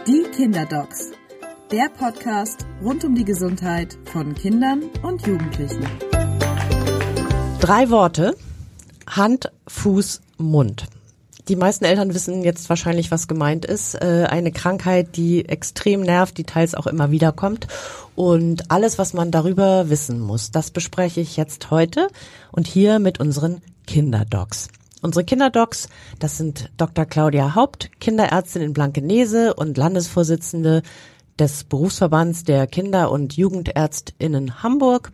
Die Kinderdocs, der Podcast rund um die Gesundheit von Kindern und Jugendlichen. 3 Worte: Hand, Fuß, Mund. Die meisten Eltern wissen jetzt wahrscheinlich, was gemeint ist. Eine Krankheit, die extrem nervt, die teils auch immer wieder kommt. Und alles, was man darüber wissen muss, das bespreche ich jetzt heute und hier mit unseren Kinderdocs. Unsere Kinderdocs, das sind Dr. Claudia Haupt, Kinderärztin in Blankenese und Landesvorsitzende des Berufsverbands der Kinder- und JugendärztInnen Hamburg,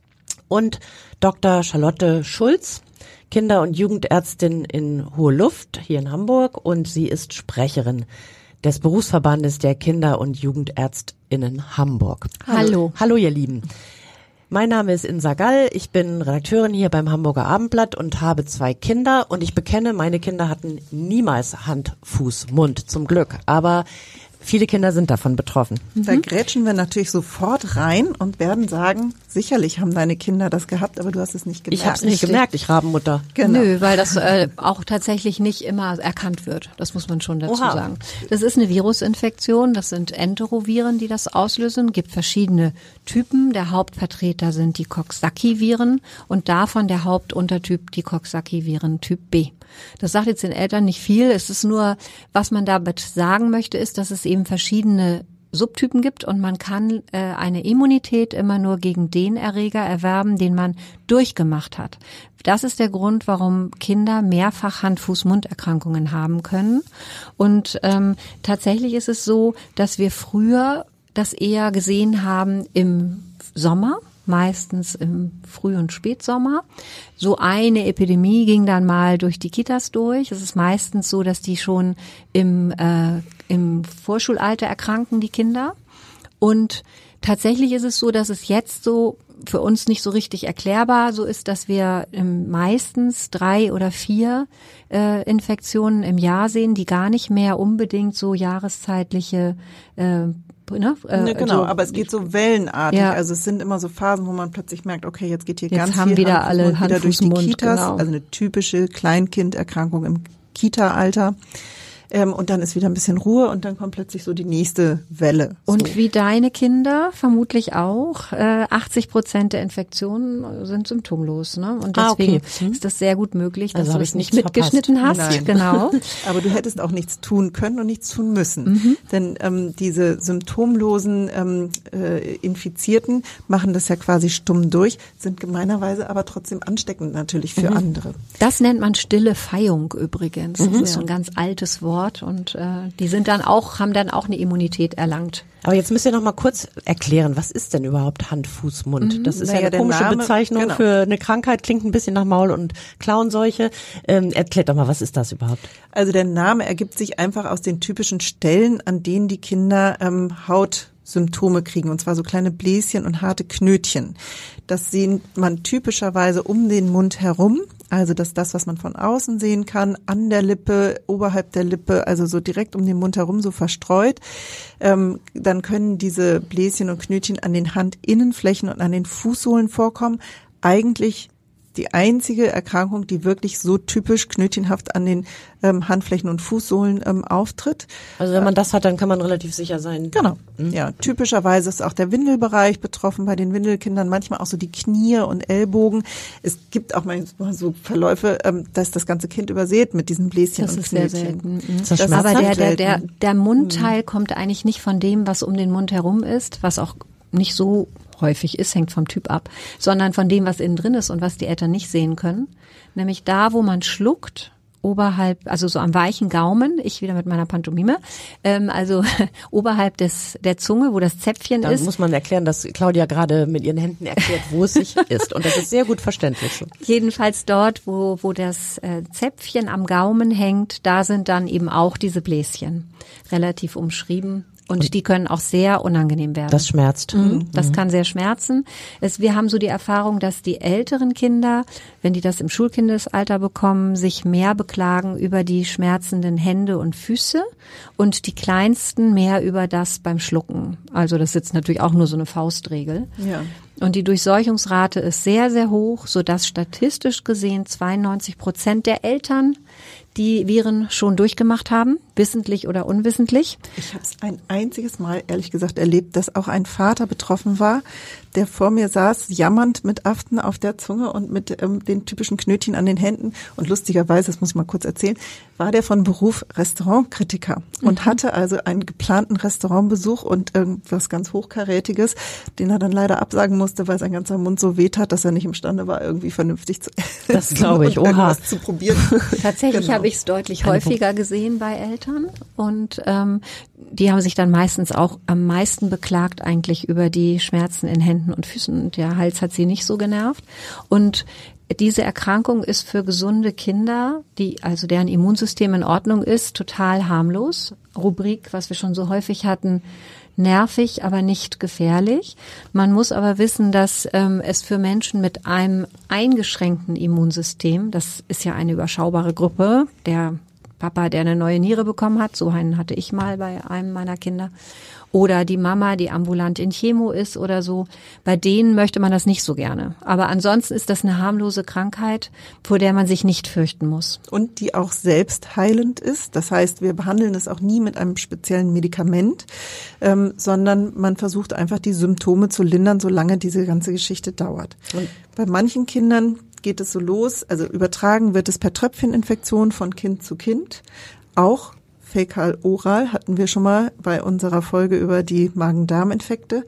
und Dr. Charlotte Schulz, Kinder- und Jugendärztin in Hohe Luft hier in Hamburg, und sie ist Sprecherin des Berufsverbandes der Kinder- und JugendärztInnen Hamburg. Hallo. Hallo ihr Lieben. Mein Name ist Insa Gall, ich bin Redakteurin hier beim Hamburger Abendblatt und habe 2 Kinder, und ich bekenne, meine Kinder hatten niemals Hand, Fuß, Mund, zum Glück, aber viele Kinder sind davon betroffen. Da grätschen wir natürlich sofort rein und werden sagen, sicherlich haben deine Kinder das gehabt, aber du hast es nicht gemerkt. Ich habe es nicht gemerkt, ich Rabenmutter. Genau. Nö, weil das auch tatsächlich nicht immer erkannt wird. Das muss man schon dazu sagen. Das ist eine Virusinfektion, das sind Enteroviren, die das auslösen. Es gibt verschiedene Typen. Der Hauptvertreter sind die Coxsackie-Viren und davon der Hauptuntertyp die Coxsackie-Viren Typ B. Das sagt jetzt den Eltern nicht viel. Es ist nur, was man damit sagen möchte, ist, dass es eben verschiedene Subtypen gibt und man kann eine Immunität immer nur gegen den Erreger erwerben, den man durchgemacht hat. Das ist der Grund, warum Kinder mehrfach Hand-Fuß-Mund-Erkrankungen haben können. Und tatsächlich ist es so, dass wir früher das eher gesehen haben im Sommer, meistens im Früh- und Spätsommer. So eine Epidemie ging dann mal durch die Kitas durch. Es ist meistens so, dass die schon im Vorschulalter erkranken, die Kinder. Und tatsächlich ist es so, dass es jetzt so für uns nicht so richtig erklärbar so ist, dass wir meistens 3 oder 4 Infektionen im Jahr sehen, die gar nicht mehr unbedingt so jahreszeitliche genau, aber es geht so wellenartig. Ja. Also es sind immer so Phasen, wo man plötzlich merkt, okay, jetzt geht hier jetzt ganz haben viel wieder alle Hand, wieder durch die Mund, Kitas, genau. Also eine typische Kleinkinderkrankung im Kita-Alter. Und dann ist wieder ein bisschen Ruhe und dann kommt plötzlich so die nächste Welle. Und wie deine Kinder vermutlich auch, 80% der Infektionen sind symptomlos, ne? Und deswegen ist das sehr gut möglich, dass du es nicht mitgeschnitten hast. Nein. Genau. Aber du hättest auch nichts tun können und nichts tun müssen. Denn diese symptomlosen Infizierten machen das ja quasi stumm durch, sind gemeinerweise aber trotzdem ansteckend natürlich für andere. Das nennt man stille Feihung übrigens. Das ist so ein ganz altes Wort. Und die sind dann auch, haben dann auch eine Immunität erlangt. Aber jetzt müsst ihr noch mal kurz erklären, was ist denn überhaupt Hand, Fuß, Mund? Das ist ja eine komische Bezeichnung für eine Krankheit, klingt ein bisschen nach Maul- und Klauenseuche. Erklärt doch mal, was ist das überhaupt? Also der Name ergibt sich einfach aus den typischen Stellen, an denen die Kinder Hautsymptome kriegen, und zwar so kleine Bläschen und harte Knötchen. Das sieht man typischerweise um den Mund herum. Also das, was man von außen sehen kann, an der Lippe, oberhalb der Lippe, also so direkt um den Mund herum, so verstreut. Dann können diese Bläschen und Knötchen an den Handinnenflächen und an den Fußsohlen vorkommen. Eigentlich die einzige Erkrankung, die wirklich so typisch knötchenhaft an den Handflächen und Fußsohlen auftritt. Also wenn man das hat, dann kann man relativ sicher sein. Genau. Ja, typischerweise ist auch der Windelbereich betroffen bei den Windelkindern, manchmal auch so die Knie und Ellbogen. Es gibt auch manchmal so Verläufe, dass das ganze Kind übersät mit diesen Bläschen und Knötchen. Das ist sehr selten. Das aber der Mundteil kommt eigentlich nicht von dem, was um den Mund herum ist, was auch nicht so häufig ist, hängt vom Typ ab, sondern von dem, was innen drin ist und was die Eltern nicht sehen können. Nämlich da, wo man schluckt, oberhalb, also so am weichen Gaumen, ich wieder mit meiner Pantomime, also oberhalb der Zunge, wo das Zäpfchen ist. Da muss man erklären, dass Claudia gerade mit ihren Händen erklärt, wo es sich ist. Und das ist sehr gut verständlich. Jedenfalls dort, wo das Zäpfchen am Gaumen hängt, da sind dann eben auch diese Bläschen relativ umschrieben. Und die können auch sehr unangenehm werden. Das schmerzt. Das kann sehr schmerzen. Wir haben so die Erfahrung, dass die älteren Kinder, wenn die das im Schulkindesalter bekommen, sich mehr beklagen über die schmerzenden Hände und Füße und die Kleinsten mehr über das beim Schlucken. Also das ist jetzt natürlich auch nur so eine Faustregel. Ja. Und die Durchseuchungsrate ist sehr, sehr hoch, sodass statistisch gesehen 92% der Eltern, die Viren schon durchgemacht haben, wissentlich oder unwissentlich. Ich habe es ein einziges Mal, ehrlich gesagt, erlebt, dass auch ein Vater betroffen war, der vor mir saß, jammernd mit Aften auf der Zunge und mit den typischen Knötchen an den Händen. Und lustigerweise, das muss ich mal kurz erzählen, war der von Beruf Restaurantkritiker und hatte also einen geplanten Restaurantbesuch und irgendwas ganz Hochkarätiges, den er dann leider absagen musste, weil sein ganzer Mund so weht hat, dass er nicht imstande war, irgendwie vernünftig zu essen. Das glaube ich, oha. Zu probieren. Tatsächlich habe ich es deutlich häufiger gesehen bei Eltern und die haben sich dann meistens auch am meisten beklagt eigentlich über die Schmerzen in Händen und Füßen und der Hals hat sie nicht so genervt und diese Erkrankung ist für gesunde Kinder, also deren Immunsystem in Ordnung ist, total harmlos. Rubrik, was wir schon so häufig hatten, nervig, aber nicht gefährlich. Man muss aber wissen, dass es für Menschen mit einem eingeschränkten Immunsystem, das ist ja eine überschaubare Gruppe, der Papa, der eine neue Niere bekommen hat, so einen hatte ich mal bei einem meiner Kinder, oder die Mama, die ambulant in Chemo ist oder so, bei denen möchte man das nicht so gerne. Aber ansonsten ist das eine harmlose Krankheit, vor der man sich nicht fürchten muss. Und die auch selbst heilend ist. Das heißt, wir behandeln es auch nie mit einem speziellen Medikament, sondern man versucht einfach die Symptome zu lindern, solange diese ganze Geschichte dauert. Und bei manchen Kindern geht es so los, also übertragen wird es per Tröpfcheninfektion von Kind zu Kind, auch fäkal-oral hatten wir schon mal bei unserer Folge über die Magen-Darm-Infekte.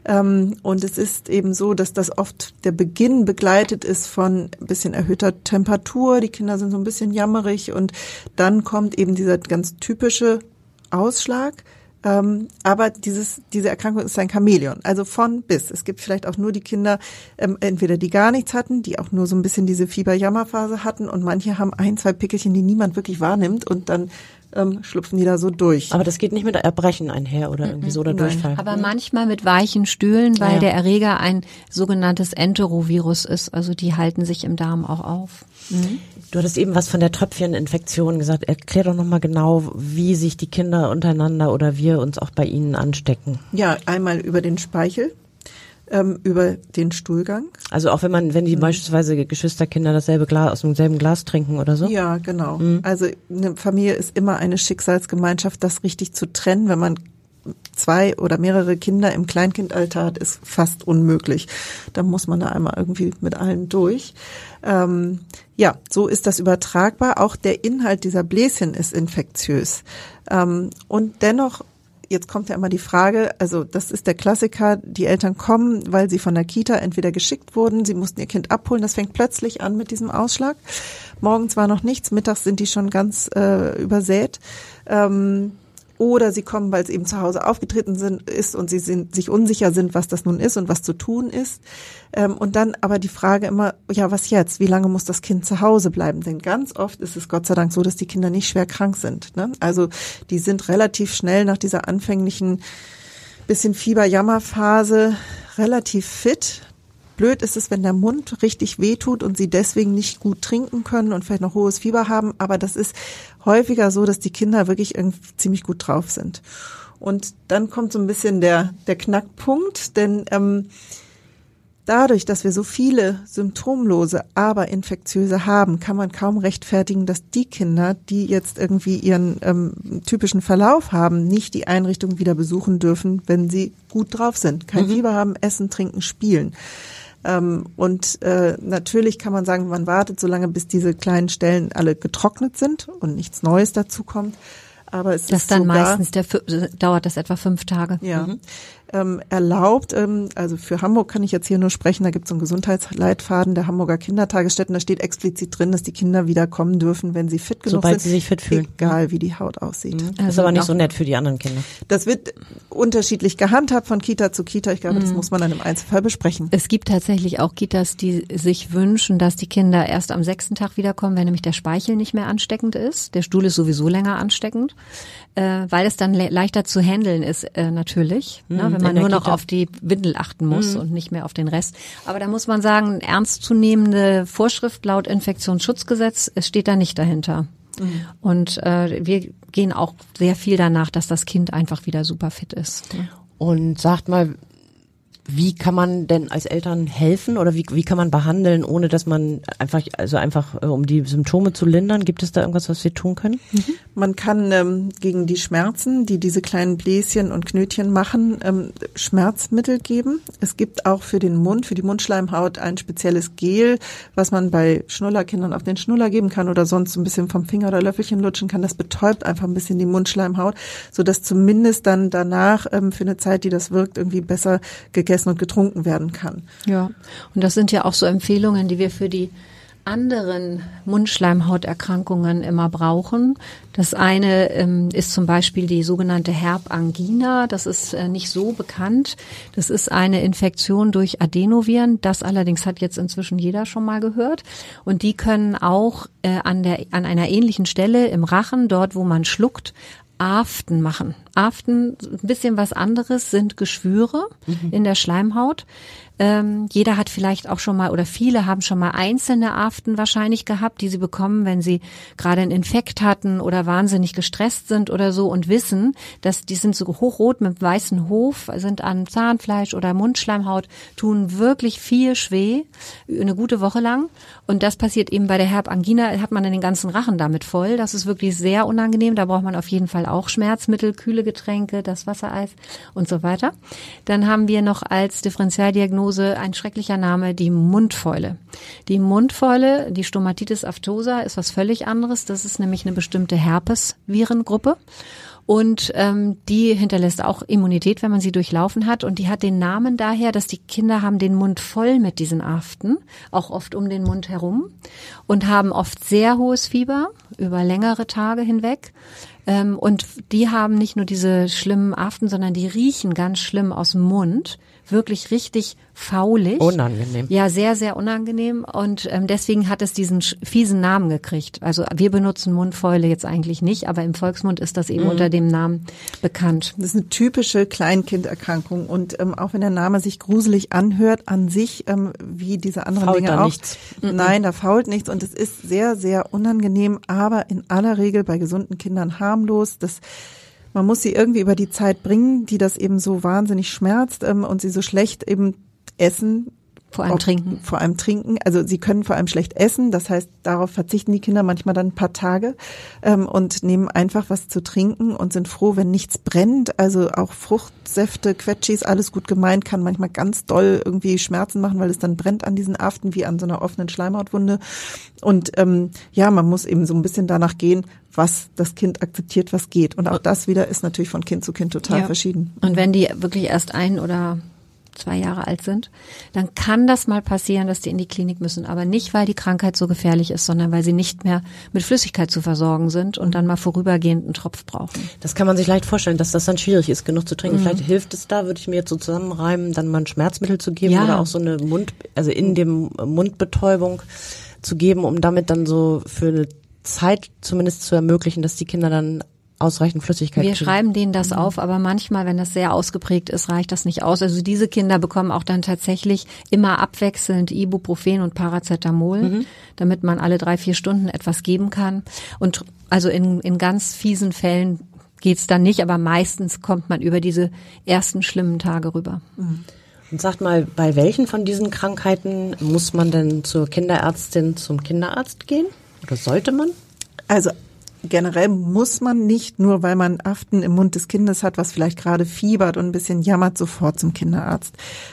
Und es ist eben so, dass das oft der Beginn begleitet ist von ein bisschen erhöhter Temperatur. Die Kinder sind so ein bisschen jammerig und dann kommt eben dieser ganz typische Ausschlag. Aber diese Erkrankung ist ein Chamäleon, also von bis. Es gibt vielleicht auch nur die Kinder, entweder die gar nichts hatten, die auch nur so ein bisschen diese Fieber-Jammerphase hatten und manche haben 1, 2 Pickelchen, die niemand wirklich wahrnimmt und dann schlüpfen die da so durch. Aber das geht nicht mit Erbrechen einher oder irgendwie so oder Durchfall. Aber manchmal mit weichen Stühlen, weil der Erreger ein sogenanntes Enterovirus ist. Also die halten sich im Darm auch auf. Mhm. Du hattest eben was von der Tröpfcheninfektion gesagt. Erklär doch nochmal genau, wie sich die Kinder untereinander oder wir uns auch bei ihnen anstecken. Ja, einmal über den Speichel. Über den Stuhlgang. Also auch wenn die beispielsweise Geschwisterkinder dasselbe Glas aus demselben Glas trinken oder so? Ja, genau. Also eine Familie ist immer eine Schicksalsgemeinschaft, das richtig zu trennen. Wenn man 2 oder mehrere Kinder im Kleinkindalter hat, ist fast unmöglich. Da muss man da einmal irgendwie mit allen durch. Ja, so ist das übertragbar. Auch der Inhalt dieser Bläschen ist infektiös. Und dennoch, jetzt kommt ja immer die Frage, also das ist der Klassiker, die Eltern kommen, weil sie von der Kita entweder geschickt wurden, sie mussten ihr Kind abholen, das fängt plötzlich an mit diesem Ausschlag. Morgens war noch nichts, mittags sind die schon ganz übersät. Oder sie kommen, weil es eben zu Hause aufgetreten ist und sie sich unsicher sind, was das nun ist und was zu tun ist. Und dann aber die Frage immer, ja, was jetzt? Wie lange muss das Kind zu Hause bleiben? Denn ganz oft ist es Gott sei Dank so, dass die Kinder nicht schwer krank sind. Ne? Also die sind relativ schnell nach dieser anfänglichen bisschen Fieber-Jammer-Phase relativ fit. Blöd ist es, wenn der Mund richtig wehtut und sie deswegen nicht gut trinken können und vielleicht noch hohes Fieber haben. Aber das ist häufiger so, dass die Kinder wirklich irgendwie ziemlich gut drauf sind. Und dann kommt so ein bisschen der Knackpunkt, denn dadurch, dass wir so viele symptomlose, aber infektiöse haben, kann man kaum rechtfertigen, dass die Kinder, die jetzt irgendwie ihren typischen Verlauf haben, nicht die Einrichtung wieder besuchen dürfen, wenn sie gut drauf sind. Kein Fieber haben, essen, trinken, spielen. Und natürlich kann man sagen, man wartet so lange, bis diese kleinen Stellen alle getrocknet sind und nichts Neues dazu kommt. Aber es das ist dann sogar, meistens dauert das etwa 5 Tage. Ja. Erlaubt, also für Hamburg kann ich jetzt hier nur sprechen, da gibt es so einen Gesundheitsleitfaden der Hamburger Kindertagesstätten, da steht explizit drin, dass die Kinder wieder kommen dürfen, wenn sie fit genug sind. Sobald sie sich fit fühlen. Egal, wie die Haut aussieht. Das ist aber nicht so nett für die anderen Kinder. Das wird unterschiedlich gehandhabt von Kita zu Kita. Ich glaube, das muss man dann im Einzelfall besprechen. Es gibt tatsächlich auch Kitas, die sich wünschen, dass die Kinder erst am 6. Tag wiederkommen, wenn nämlich der Speichel nicht mehr ansteckend ist. Der Stuhl ist sowieso länger ansteckend, weil es dann leichter zu handeln ist, natürlich, ne, wenn man nur noch auf die Windel achten muss und nicht mehr auf den Rest. Aber da muss man sagen, ernstzunehmende Vorschrift laut Infektionsschutzgesetz, es steht da nicht dahinter. Und wir gehen auch sehr viel danach, dass das Kind einfach wieder super fit ist. Und sagt mal, wie kann man denn als Eltern helfen oder wie kann man behandeln, ohne dass man einfach um die Symptome zu lindern? Gibt es da irgendwas, was wir tun können? Man kann gegen die Schmerzen, die diese kleinen Bläschen und Knötchen machen, Schmerzmittel geben. Es gibt auch für den Mund, für die Mundschleimhaut ein spezielles Gel, was man bei Schnullerkindern auf den Schnuller geben kann oder sonst so ein bisschen vom Finger oder Löffelchen lutschen kann. Das betäubt einfach ein bisschen die Mundschleimhaut, sodass zumindest dann danach für eine Zeit, die das wirkt, irgendwie besser gegessen und getrunken werden kann. Ja, und das sind ja auch so Empfehlungen, die wir für die anderen Mundschleimhauterkrankungen immer brauchen. Das eine ist zum Beispiel die sogenannte Herbangina. Das ist nicht so bekannt. Das ist eine Infektion durch Adenoviren. Das allerdings hat jetzt inzwischen jeder schon mal gehört. Und die können auch an einer ähnlichen Stelle im Rachen, dort wo man schluckt, Aften machen. Aften, ein bisschen was anderes, sind Geschwüre in der Schleimhaut. Jeder hat vielleicht auch schon mal oder viele haben schon mal einzelne Aften wahrscheinlich gehabt, die sie bekommen, wenn sie gerade einen Infekt hatten oder wahnsinnig gestresst sind oder so und wissen, dass die sind so hochrot mit weißem Hof, sind an Zahnfleisch oder Mundschleimhaut, tun wirklich viel weh, eine gute Woche lang. Und das passiert eben bei der Herbangina, hat man den ganzen Rachen damit voll. Das ist wirklich sehr unangenehm. Da braucht man auf jeden Fall auch Schmerzmittel, kühle Getränke, das Wassereis und so weiter. Dann haben wir noch als Differentialdiagnose ein schrecklicher Name, die Mundfäule. Die Mundfäule, die Stomatitis aftosa, ist was völlig anderes. Das ist nämlich eine bestimmte Herpesvirengruppe. Und die hinterlässt auch Immunität, wenn man sie durchlaufen hat. Und die hat den Namen daher, dass die Kinder haben den Mund voll mit diesen Aften, auch oft um den Mund herum, und haben oft sehr hohes Fieber über längere Tage hinweg. Und die haben nicht nur diese schlimmen Aften, sondern die riechen ganz schlimm aus dem Mund. Wirklich richtig faulig. Unangenehm. Ja, sehr, sehr unangenehm. Und deswegen hat es diesen fiesen Namen gekriegt. Also wir benutzen Mundfäule jetzt eigentlich nicht, aber im Volksmund ist das eben unter dem Namen bekannt. Das ist eine typische Kleinkinderkrankung. Und auch wenn der Name sich gruselig anhört, an sich, wie diese anderen fault Dinge da auch. Nichts. Nein, da fault nichts. Und es ist sehr, sehr unangenehm, aber in aller Regel bei gesunden Kindern harmlos. Man muss sie irgendwie über die Zeit bringen, die das eben so wahnsinnig schmerzt und sie so schlecht eben essen. Vor allem trinken. Vor allem trinken. Also sie können vor allem schlecht essen. Das heißt, darauf verzichten die Kinder manchmal dann ein paar Tage und nehmen einfach was zu trinken und sind froh, wenn nichts brennt. Also auch Fruchtsäfte, Quetschis, alles gut gemeint, kann manchmal ganz doll irgendwie Schmerzen machen, weil es dann brennt an diesen Aften wie an so einer offenen Schleimhautwunde. Und man muss eben so ein bisschen danach gehen, was das Kind akzeptiert, was geht. Und auch das wieder ist natürlich von Kind zu Kind total verschieden. Und wenn die wirklich erst 1 oder 2 Jahre alt sind, dann kann das mal passieren, dass die in die Klinik müssen. Aber nicht, weil die Krankheit so gefährlich ist, sondern weil sie nicht mehr mit Flüssigkeit zu versorgen sind und dann mal vorübergehend einen Tropf brauchen. Das kann man sich leicht vorstellen, dass das dann schwierig ist, genug zu trinken. Vielleicht hilft es da, würde ich mir jetzt so zusammenreimen, dann mal ein Schmerzmittel zu geben oder auch so eine in dem Mundbetäubung zu geben, um damit dann so für eine Zeit zumindest zu ermöglichen, dass die Kinder dann ausreichend Flüssigkeit kriegen. Wir schreiben denen das auf, aber manchmal, wenn das sehr ausgeprägt ist, reicht das nicht aus. Also diese Kinder bekommen auch dann tatsächlich immer abwechselnd Ibuprofen und Paracetamol, damit man alle 3-4 Stunden etwas geben kann. Und also in ganz fiesen Fällen geht's dann nicht, aber meistens kommt man über diese ersten schlimmen Tage rüber. Und sagt mal, bei welchen von diesen Krankheiten muss man denn zur Kinderärztin, zum Kinderarzt gehen? Oder sollte man? Also generell muss man nicht, nur weil man Aften im Mund des Kindes hat, was vielleicht gerade fiebert und ein bisschen jammert, sofort zum Kinderarzt.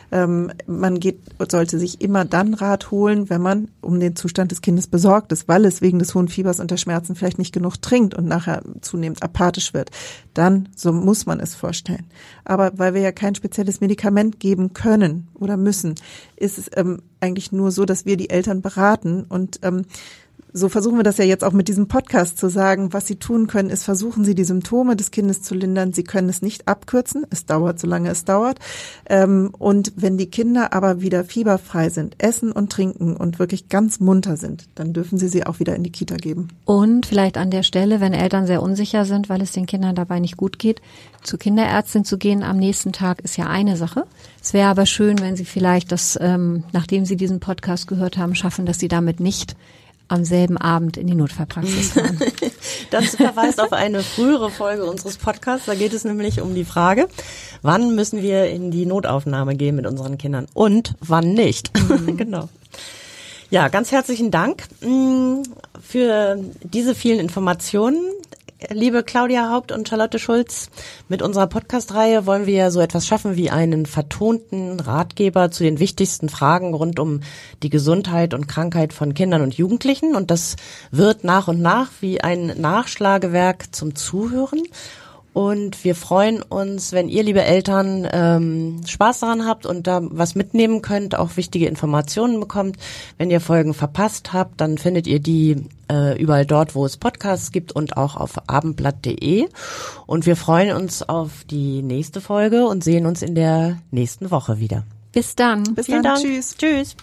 Sollte sich immer dann Rat holen, wenn man um den Zustand des Kindes besorgt ist, weil es wegen des hohen Fiebers und der Schmerzen vielleicht nicht genug trinkt und nachher zunehmend apathisch wird. Dann, so muss man es vorstellen. Aber weil wir ja kein spezielles Medikament geben können oder müssen, ist es eigentlich nur so, dass wir die Eltern beraten und so versuchen wir das ja jetzt auch mit diesem Podcast zu sagen. Was Sie tun können, ist, versuchen Sie die Symptome des Kindes zu lindern. Sie können es nicht abkürzen. Es dauert, solange es dauert. Und wenn die Kinder aber wieder fieberfrei sind, essen und trinken und wirklich ganz munter sind, dann dürfen Sie auch wieder in die Kita geben. Und vielleicht an der Stelle, wenn Eltern sehr unsicher sind, weil es den Kindern dabei nicht gut geht, zur Kinderärztin zu gehen am nächsten Tag ist ja eine Sache. Es wäre aber schön, wenn Sie vielleicht das, nachdem Sie diesen Podcast gehört haben, schaffen, dass Sie damit nicht am selben Abend in die Notfallpraxis fahren. Das verweist auf eine frühere Folge unseres Podcasts. Da geht es nämlich um die Frage, wann müssen wir in die Notaufnahme gehen mit unseren Kindern und wann nicht. Genau. Ja, ganz herzlichen Dank für diese vielen Informationen. Liebe Claudia Haupt und Charlotte Schulz, mit unserer Podcast-Reihe wollen wir so etwas schaffen wie einen vertonten Ratgeber zu den wichtigsten Fragen rund um die Gesundheit und Krankheit von Kindern und Jugendlichen. Und das wird nach und nach wie ein Nachschlagewerk zum Zuhören. Und wir freuen uns, wenn ihr, liebe Eltern, Spaß daran habt und da was mitnehmen könnt, auch wichtige Informationen bekommt. Wenn ihr Folgen verpasst habt, dann findet ihr die überall dort, wo es Podcasts gibt und auch auf abendblatt.de. Und wir freuen uns auf die nächste Folge und sehen uns in der nächsten Woche wieder. Bis dann. Vielen Dank. Tschüss. Tschüss.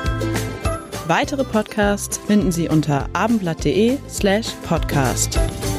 Weitere Podcasts finden Sie unter abendblatt.de/podcast.